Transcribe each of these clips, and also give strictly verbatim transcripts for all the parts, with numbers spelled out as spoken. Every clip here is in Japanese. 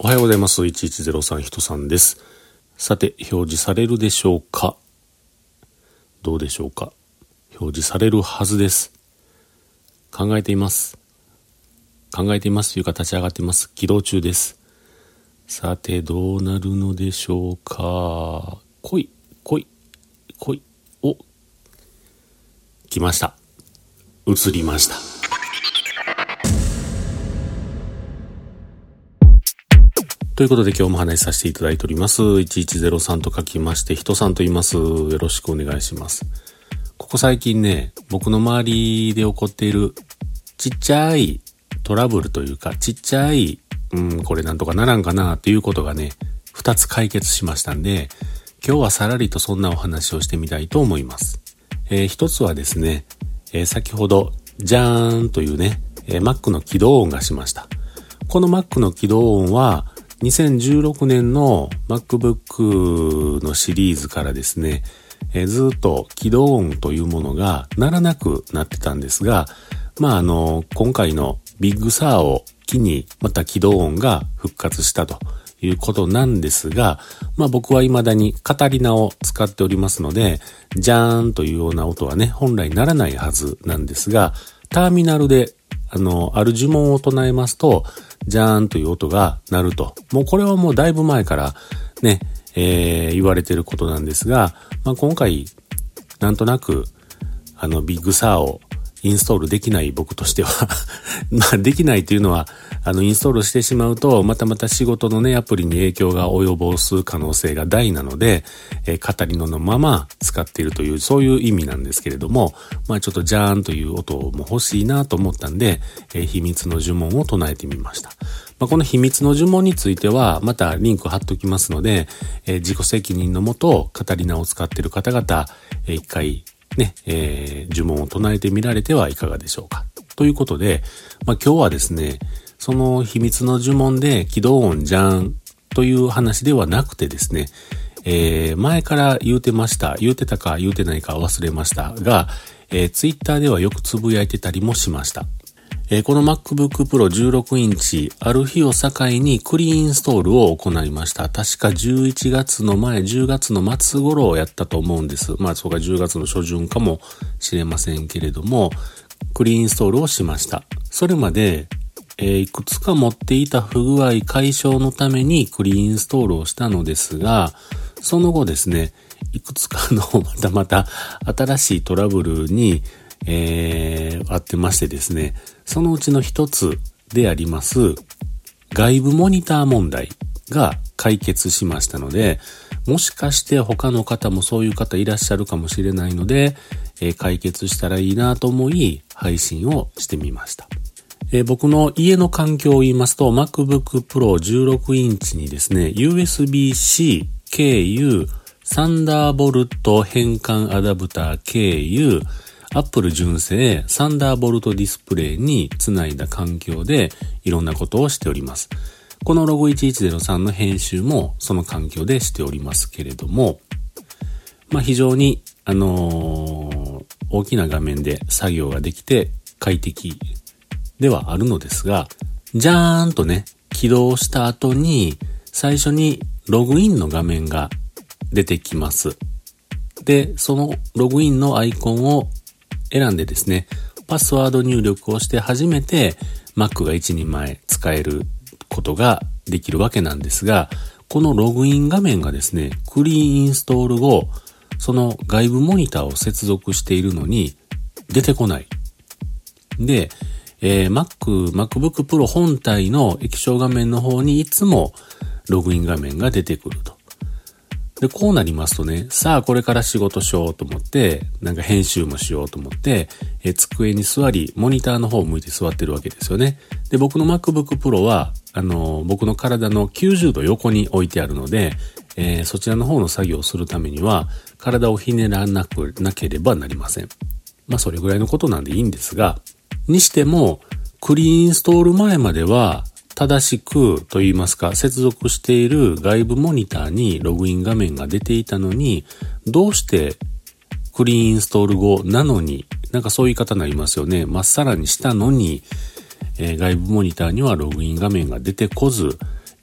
おはようございます。いちいちゼロさんひとさんです。さて、表示されるでしょうか？どうでしょうか？表示されるはずです。考えています。考えていますというか立ち上がっています。起動中です。さて、どうなるのでしょうか？来い、来い、来い。お、来ました。映りました。ということで今日も話しさせていただいております。いちいちゼロさんと書きまして人さんと言います。よろしくお願いします。ここ最近ね、僕の周りで起こっているちっちゃいトラブルというか、ちっちゃい、うん、これなんとかならんかなっていうことがね、二つ解決しましたんで、今日はさらりとそんなお話をしてみたいと思います。えー、一つはですね、えー、先ほど、じゃーんというね、えー、Mac の起動音がしました。この Mac の起動音は、にせんじゅうろくねんの MacBook のシリーズからですね、えー、ずっと起動音というものが鳴らなくなってたんですが、まああの、今回のビッグサーを機にまた起動音が復活したということなんですが、まあ僕は未だにカタリナを使っておりますので、ジャーンというような音はね、本来鳴らないはずなんですが、ターミナルであの、ある呪文を唱えますと、ジャーンという音が鳴ると。もうこれはもうだいぶ前からね、えー、言われていることなんですが、まあ、今回、なんとなく、あの、ビッグサーをインストールできない僕としては、まあ、できないというのは、あの、インストールしてしまうと、またまた仕事のね、アプリに影響が及ぼす可能性が大なので、えー、カタリナのまま使っているという、そういう意味なんですけれども、まあ、ちょっとジャーンという音も欲しいなと思ったんで、えー、秘密の呪文を唱えてみました。まあ、この秘密の呪文については、またリンク貼っときますので、えー、自己責任のもと、カタリナを使っている方々、えー、一回、ね、えー、呪文を唱えてみられてはいかがでしょうか。ということで、まあ、今日はですね、その秘密の呪文で起動音じゃんという話ではなくてですね、えー、前から言うてました、言うてたか言うてないか忘れましたが、えー、ツイッターではよくつぶやいてたりもしました。えー、この MacBook Pro じゅうろくインチ、ある日を境にクリーンインストールを行いました。確かじゅういちがつの前、じゅうがつの末頃をやったと思うんです。まあ、そこがじゅうがつの初旬かもしれませんけれども、クリーンインストールをしました。それまで、えー、いくつか持っていた不具合解消のためにクリーンインストールをしたのですが、その後ですね、いくつかのまたまた新しいトラブルに、えー、あってましてですね、そのうちの一つであります外部モニター問題が解決しましたので、もしかして他の方もそういう方いらっしゃるかもしれないので、えー、解決したらいいなと思い配信をしてみました。えー、僕の家の環境を言いますと MacBook Pro じゅうろくインチにですね ユーエスビー-C 経由サンダーボルト変換アダプター経由Apple 純正サンダーボルトディスプレイにつないだ環境でいろんなことをしております。このログいちいちゼロさんの編集もその環境でしておりますけれども、まあ非常にあのー、大きな画面で作業ができて快適ではあるのですが、じゃーんとね、起動した後に最初にログインの画面が出てきます。で、そのログインのアイコンを選んでですね、パスワード入力をして初めて Mac が一人前使えることができるわけなんですが、このログイン画面がですね、クリーンインストール後、その外部モニターを接続しているのに出てこない。で、えー、Mac、MacBook Pro 本体の液晶画面の方にいつもログイン画面が出てくると。で、こうなりますとね、さあこれから仕事しようと思って、なんか編集もしようと思って、えー、机に座り、モニターの方を向いて座ってるわけですよね。で、僕の MacBook Pro は、あのー、僕の体のきゅうじゅうど横に置いてあるので、えー、そちらの方の作業をするためには、体をひねらなく、なければなりません。まあ、それぐらいのことなんでいいんですが、にしても、クリーンインストール前までは、正しくと言いますか、接続している外部モニターにログイン画面が出ていたのに、どうしてクリーンインストール後なのに、なんかそういう言い方になりますよね。まっさらにしたのに、えー、外部モニターにはログイン画面が出てこず、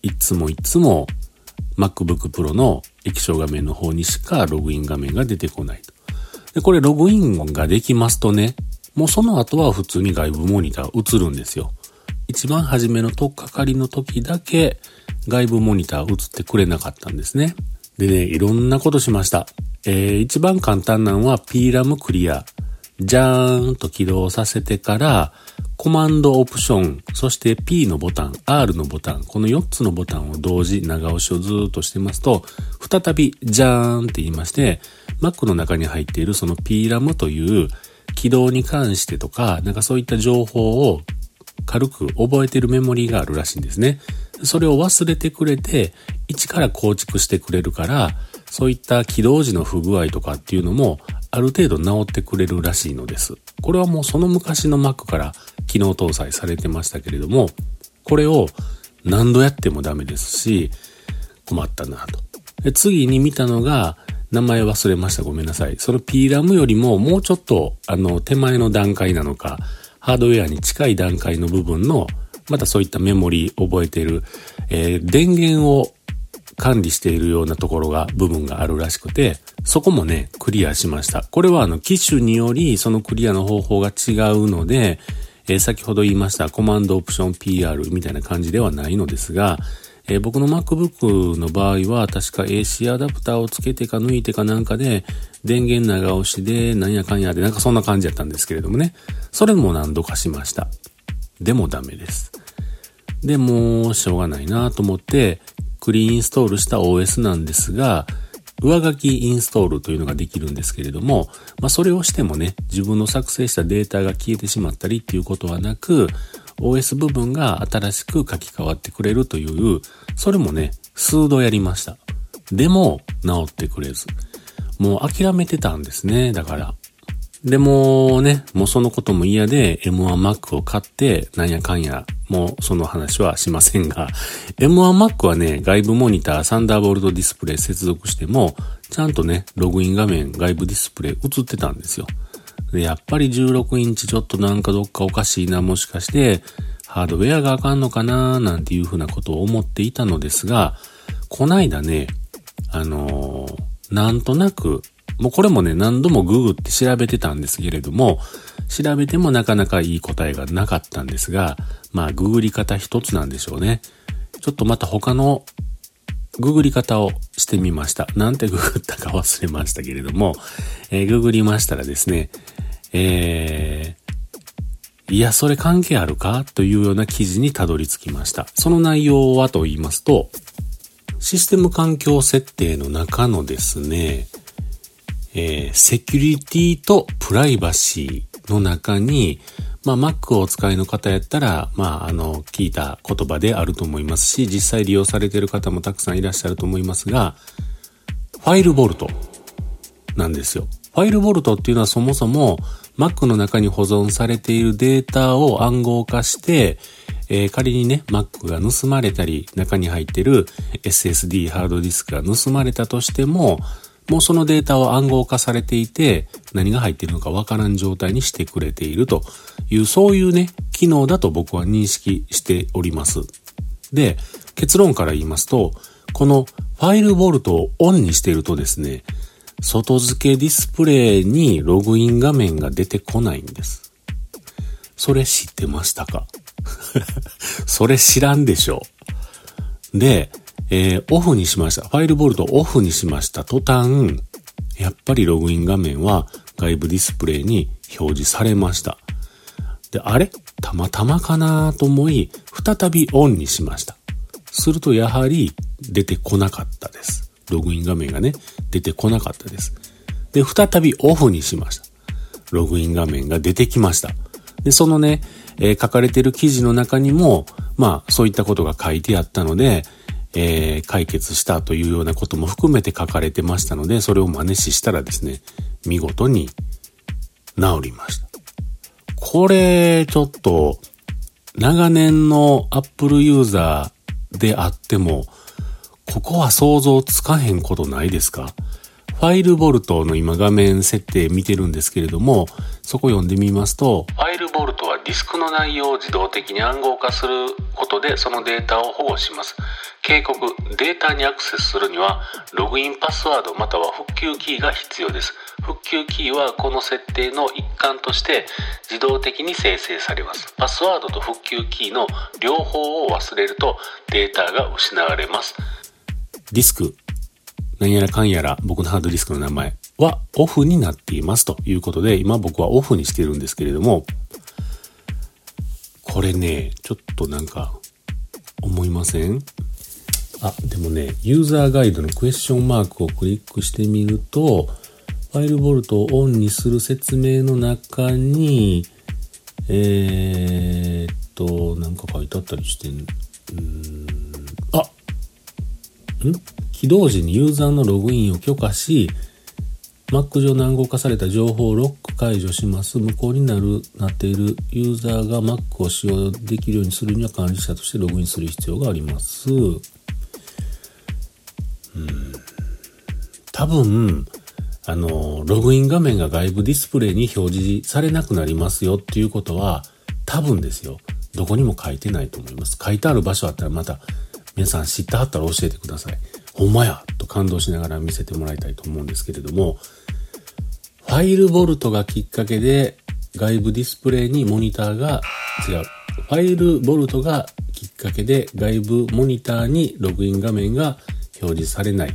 いつもいつも MacBook Pro の液晶画面の方にしかログイン画面が出てこないと。で、これログインができますとね、もうその後は普通に外部モニター映るんですよ。一番初めの取っかかりの時だけ外部モニター映ってくれなかったんですね。でね、いろんなことしました。えー、一番簡単なのは ピーラム クリア。じゃーんと起動させてから、コマンドオプション、そして P のボタン、R のボタン、このよっつのボタンを同時長押しをずーっとしてますと、再びじゃーんって言いまして、Mac の中に入っているその ピーラム という起動に関してとか、なんかそういった情報を軽く覚えてるメモリーがあるらしいんですね。それを忘れてくれて、一から構築してくれるから、そういった起動時の不具合とかっていうのも、ある程度治ってくれるらしいのです。これはもうその昔の Mac から機能搭載されてましたけれども、これを何度やってもダメですし、困ったなと。で、次に見たのが、名前忘れました。ごめんなさい。その ピーラム よりももうちょっと、あの、手前の段階なのか、ハードウェアに近い段階の部分の、またそういったメモリー覚えている、えー、電源を管理しているようなところが、部分があるらしくて、そこもね、クリアしました。これはあの、機種によりそのクリアの方法が違うので、えー、先ほど言いましたコマンドオプション ピーアール みたいな感じではないのですが、えー、僕の MacBook の場合は確か エーシー アダプターをつけてか抜いてかなんかで、電源長押しでなんやかんやでなんかそんな感じだったんですけれどもね、それも何度かしました。でもダメです。で、もうしょうがないなと思って、クリーンインストールした オーエス なんですが、上書きインストールというのができるんですけれども、まあそれをしてもね、自分の作成したデータが消えてしまったりっていうことはなく、オーエス 部分が新しく書き換わってくれるという、それもね、数度やりました。でも、治ってくれず。もう諦めてたんですね、だから。でもね、もうそのことも嫌で エムワンマック を買って、なんやかんや、もうその話はしませんが、エムワンマック はね、外部モニター、サンダーボルトディスプレイ接続しても、ちゃんとね、ログイン画面、外部ディスプレイ映ってたんですよ。で、やっぱりじゅうろくインチちょっとなんかどっかおかしいな、もしかして、ハードウェアがあかんのかな、なんていうふうなことを思っていたのですが、こないだね、あのー、なんとなく、もうこれもね、何度もググって調べてたんですけれども、調べてもなかなかいい答えがなかったんですが、まあ、ググり方一つなんでしょうね。ちょっとまた他のググり方をしてみました。なんてググったか忘れましたけれども、えー、ググりましたらですね、えー、いや、それ関係あるかというような記事にたどり着きました。その内容はと言いますと、システム環境設定の中のですね、えー、セキュリティとプライバシーの中に、まあ Mac をお使いの方やったら、まああの、聞いた言葉であると思いますし、実際利用されている方もたくさんいらっしゃると思いますが、ファイルボルトなんですよ。ファイルボルトっていうのはそもそも Mac の中に保存されているデータを暗号化して、えー、仮にね、Mac が盗まれたり、中に入っている エスエスディー ハードディスクが盗まれたとしても、もうそのデータは暗号化されていて、何が入っているのかわからん状態にしてくれているという、そういうね、機能だと僕は認識しております。で、結論から言いますと、このファイルボルトをオンにしているとですね、外付けディスプレイにログイン画面が出てこないんです。それ知ってましたか？それ知らんでしょ。で、えー、オフにしました。ファイルボルトをオフにしました途端、やっぱりログイン画面は外部ディスプレイに表示されました。で、あれ？たまたまかなと思い、再びオンにしました。するとやはり出てこなかったです。ログイン画面がね、出てこなかったです。で、再びオフにしました。ログイン画面が出てきました。で、そのね、えー、書かれている記事の中にも、まあ、そういったことが書いてあったので、えー、解決したというようなことも含めて書かれてましたので、それを真似ししたらですね、見事に治りました。これ、ちょっと、長年の Apple ユーザーであっても、ここは想像つかへんことないですか？フファイルボルトの今画面設定見てるんですけれども、そこ読んでみますと、ファイルボルトはディスクの内容を自動的に暗号化することでそのデータを保護します。警告、データにアクセスするにはログインパスワードまたは復旧キーが必要です。復旧キーはこの設定の一環として自動的に生成されます。パスワードと復旧キーの両方を忘れるとデータが失われます。ディスク何やらかんやら僕のハードディスクの名前はオフになっていますということで、今僕はオフにしてるんですけれども、これねちょっとなんか思いません？あ、でもねユーザーガイドのクエスチョンマークをクリックしてみると、ファイルボルトをオンにする説明の中にえー、っとなんか書いてあったりしてん、うーんあん起動時にユーザーのログインを許可し、Mac 上の暗号化された情報をロック解除します。無効になる、なっているユーザーが Mac を使用できるようにするには管理者としてログインする必要があります。うん、多分、あの、ログイン画面が外部ディスプレイに表示されなくなりますよっていうことは、多分ですよ。どこにも書いてないと思います。書いてある場所あったらまた、皆さん知ってはったら教えてください。ほんまやと感動しながら見せてもらいたいと思うんですけれども、ファイルボルトがきっかけで外部ディスプレイにモニターが違う。ファイルボルトがきっかけで外部モニターにログイン画面が表示されない。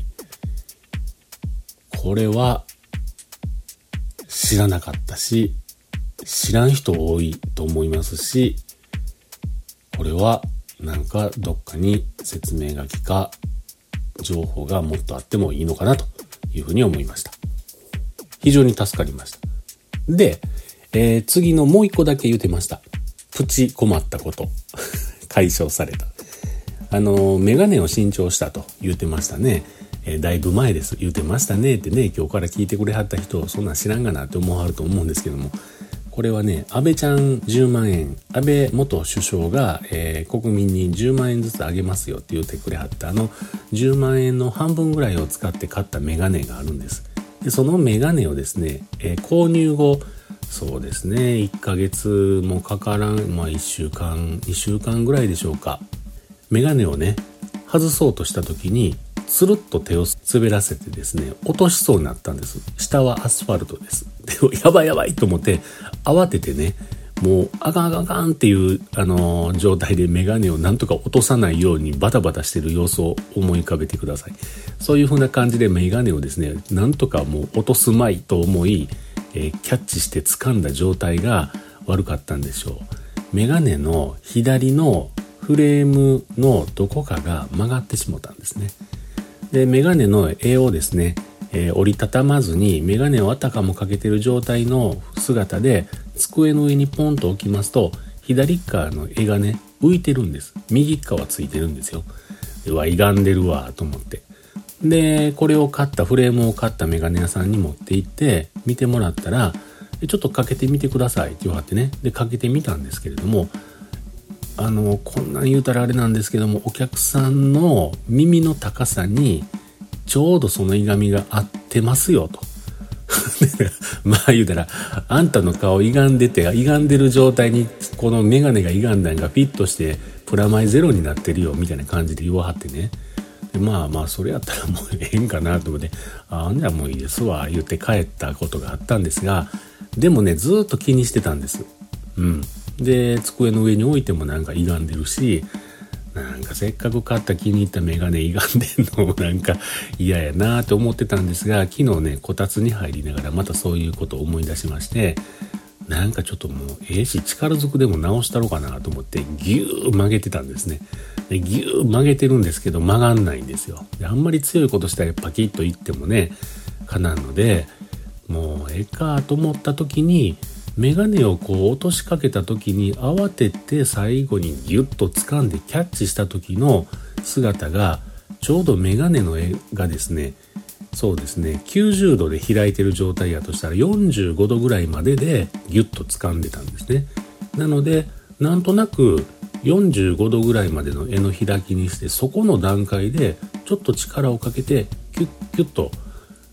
これは知らなかったし、知らん人多いと思いますし、これはなんかどっかに説明書きか情報がもっとあってもいいのかなというふうに思いました。非常に助かりました。で、えー、次のもう一個だけ言ってました。プチ困ったこと解消された。あのメガネを新調したと言ってましたね。えー、だいぶ前です言ってましたねってね、今日から聞いてくれはった人そんなん知らんがなって思わはると思うんですけども、これはね、安倍ちゃんじゅうまんえん、安倍元首相が、えー、国民にじゅうまんえんずつあげますよって言ってくれはったあのじゅうまんえんの半分ぐらいを使って買ったメガネがあるんです。で、そのメガネをですね、えー、購入後、そうですね、いっかげつもかからん、まあいっしゅうかん、にしゅうかんぐらいでしょうか。メガネをね、外そうとした時に、つるっと手を滑らせてですね、落としそうになったんです。下はアスファルトです。で、やばいやばいと思って、慌ててね、もうあかんあかんあかんっていう、あのー、状態でメガネをなんとか落とさないようにバタバタしてる様子を思い浮かべてください。そういう風な感じでメガネをですね、なんとかもう落とすまいと思い、えー、キャッチして掴んだ状態が悪かったんでしょう。メガネの左のフレームのどこかが曲がってしまったんですね。で、メガネの柄をですね、えー、折りたたまずにメガネをあたかもかけている状態の姿で机の上にポンと置きますと、左側の柄がね浮いてるんです。右側はついてるんですよ。うわ、歪んでるわと思って、でこれを買ったフレームを買ったメガネ屋さんに持って行って見てもらったら、ちょっとかけてみてくださいって言われてね、でかけてみたんですけれども、あのこんなん言うたらあれなんですけども、お客さんの耳の高さにちょうどその歪みが合ってますよとまあ言うたら、あんたの顔歪んでて、歪んでる状態にこのメガネが歪んだんがフィットしてプラマイゼロになってるよみたいな感じで言わはってね、でまあまあそれやったらもうええんかなと思って、あんじゃもういいですわ言って帰ったことがあったんですが、でもねずっと気にしてたんです。うんで、机の上に置いてもなんか歪んでるし、なんかせっかく買った気に入ったメガネ歪んでんのもなんか嫌やなと思ってたんですが、昨日ねこたつに入りながらまたそういうことを思い出しまして、なんかちょっともうええし力ずくでも直したろうかなと思ってギュー曲げてたんですね。でギュー曲げてるんですけど曲がんないんですよ。であんまり強いことしたらパキッといってもねかなんので、もうええかと思った時にメガネをこう落としかけた時に慌てて最後にギュッと掴んでキャッチした時の姿が、ちょうどメガネの絵がですね、そうですねきゅうじゅうどで開いてる状態やとしたらよんじゅうごどぐらいまででギュッと掴んでたんですね。なのでなんとなくよんじゅうごどぐらいまでの絵の開きにして、そこの段階でちょっと力をかけてキュッキュッと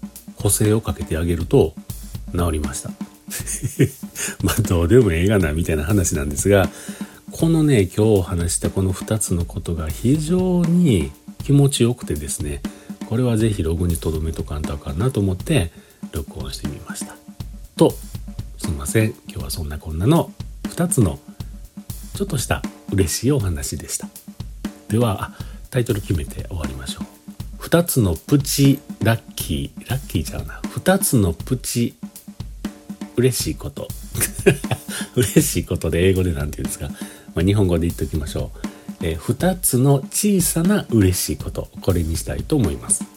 補正をかけてあげると治りました。まあどうでもええがなみたいな話なんですが、このね今日お話したこのふたつのことが非常に気持ちよくてですね、これはぜひログに留めとかんとあかんなと思って録音してみましたと。すいません、今日はそんなこんなのふたつのちょっとした嬉しいお話でした。ではタイトル決めて終わりましょう。ふたつのプチラッキーラッキーちゃうなふたつのプチ嬉しいこと嬉しいことで英語でなんて言うんですか、まあ、日本語で言っときましょう。えー、ふたつの小さな嬉しいこと、これにしたいと思います。